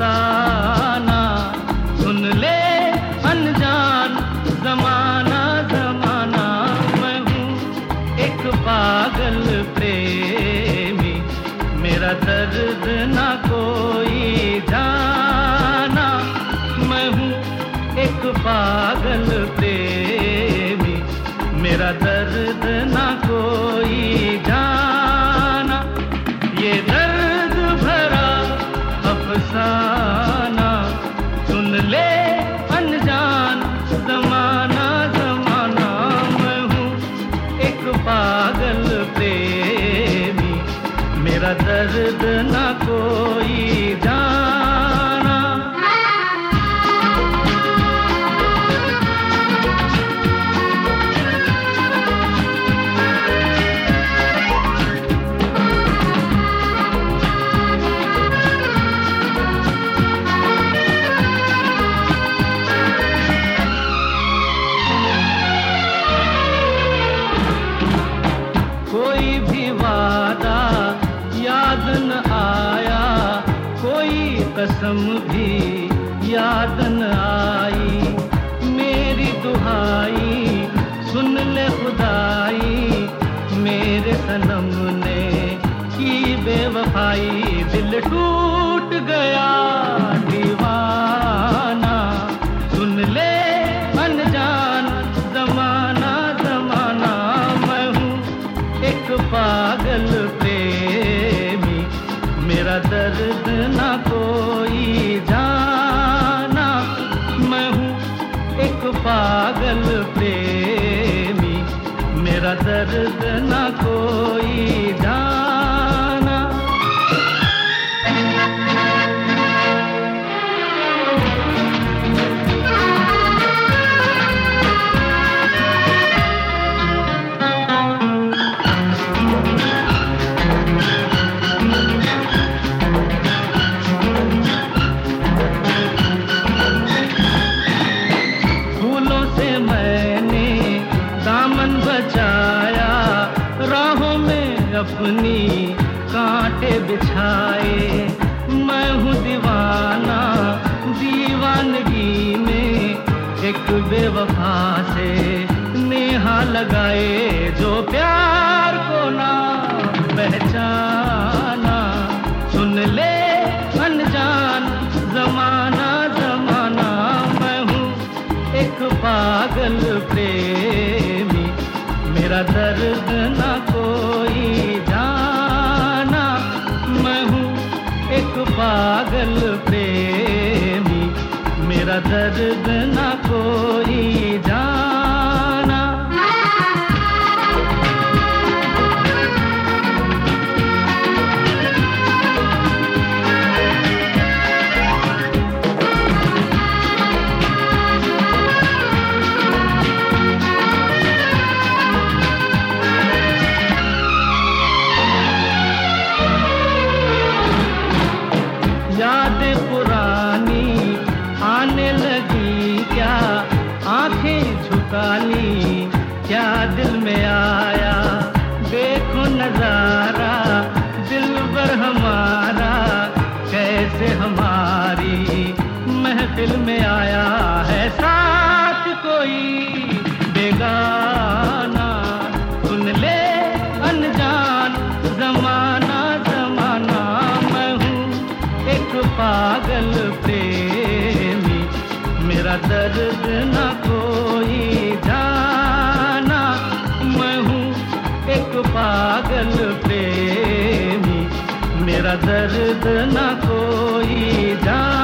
अफसाना सुन ले अनजान जमाना जमाना। मैं हूँ एक पागल प्रेमी, मेरा दर्द ना कोई जाना। मैं हूँ एक पागल प्रेमी, मेरा दर्द ना कोई जाना। ये दर्द भरा अफसाना सुन ले अनजान जमाना जमाना। मैं हूँ एक पागल प्रेमी, मेरा दर्द ना कोई जाना। कोई भी वादा याद न आया, कोई कसम भी याद न आई। मेरी दुहाई सुन ले खुदाई, मेरे सनम ने की बेवफाई। दिल टूट गया दीवाना सुन ले अनजान जमाना जमाना। मैं हूँ एक पागल प्रेमी, मेरा दर्द ना कोई जाना। मैं हूँ एक पागल प्रेमी, मेरा दर्द ना कोई जाना। बचाया राहों में अपनी कांटे बिछाए। मैं हूँ दीवाना दीवानगी में, एक बेवफा से नेहा लगाए। जो प्यार को ना पहचाना सुन ले अनजान जमाना जमाना। मैं हूँ एक पागल प्रेमी, मेरा दर्द ना कोई जाना। मैं हूँ एक पागल प्रेमी, मेरा दर्द ना कोई जाना। यादें पुरानी आने लगी क्या, आंखें झुका ली क्या दिल में आया। देखो नजारा दिलबर हमारा, कैसे हमारी महफिल में आया है साथ कोई बेगाना। सुन ले अनजान जमाना जमाना। मैं हूँ एक पागल प्रेमी, मेरा दर्द ना कोई जाना। मैं हूँ एक पागल प्रेमी, मेरा दर्द ना कोई जाना।